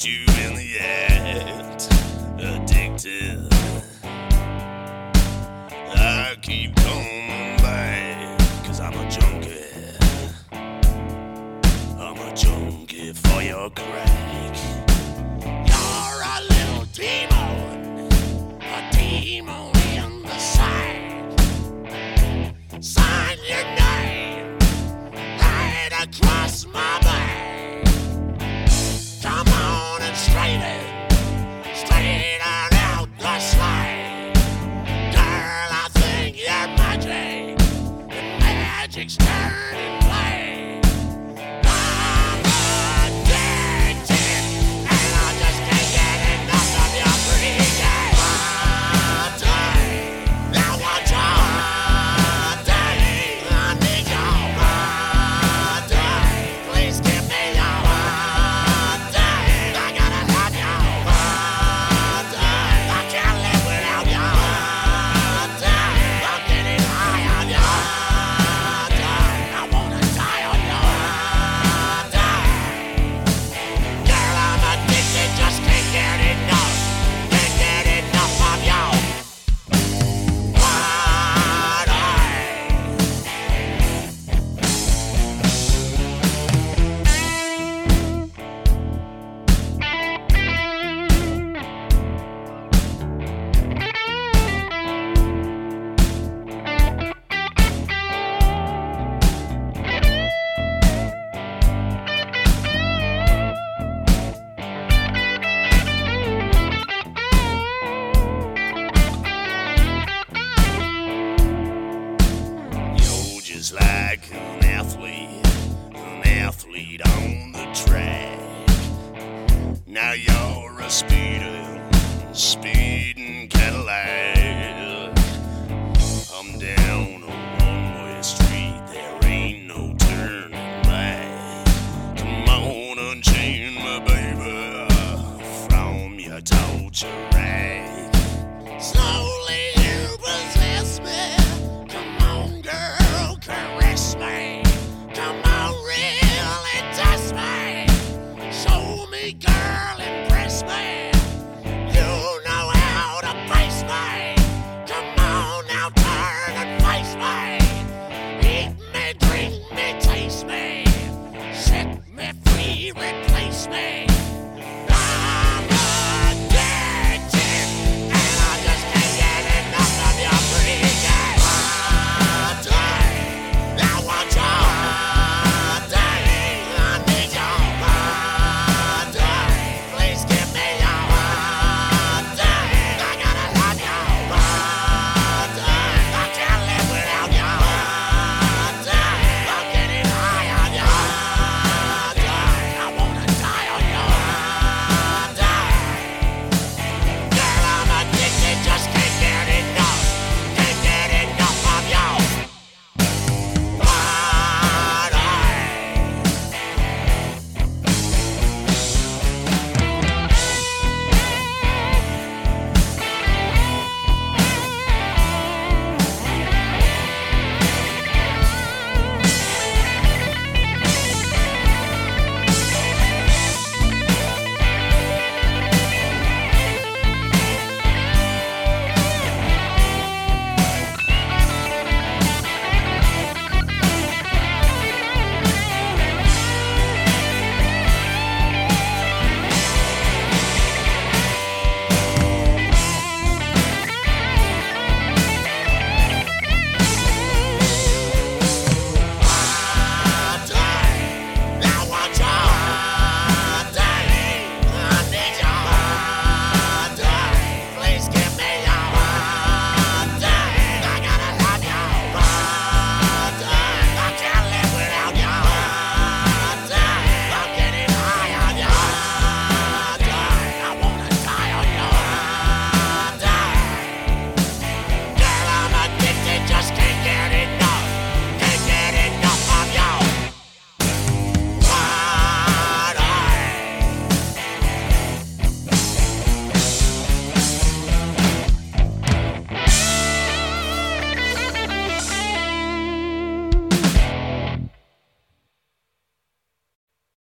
you in the act, addicted. I keep coming back, 'cause I'm a junkie. I'm a junkie for your crack. You're a little demon, a demon in the side. Sign your name right across my back. Come on and straighten out the slide. Girl, I think you're magic, and magic's turning black. I'm addicted, and I just can't get enough of your freaking body. I want your body. I need your body. Please give me your body. I gotta have your body. I can't live without your body. I'm getting high on your body. I wanna die on your body. Girl, I'm addicted, just can't get enough. Can't get enough of your body. You're just like an athlete on the track. Now you're a speeding Cadillac. I'm down a one-way street, there ain't no turning back. Come on, unchain me, baby, from your torture rack. Slowly you possess me. Come on, girl, caress me. Come on, really test me. Show me, girl, impress me.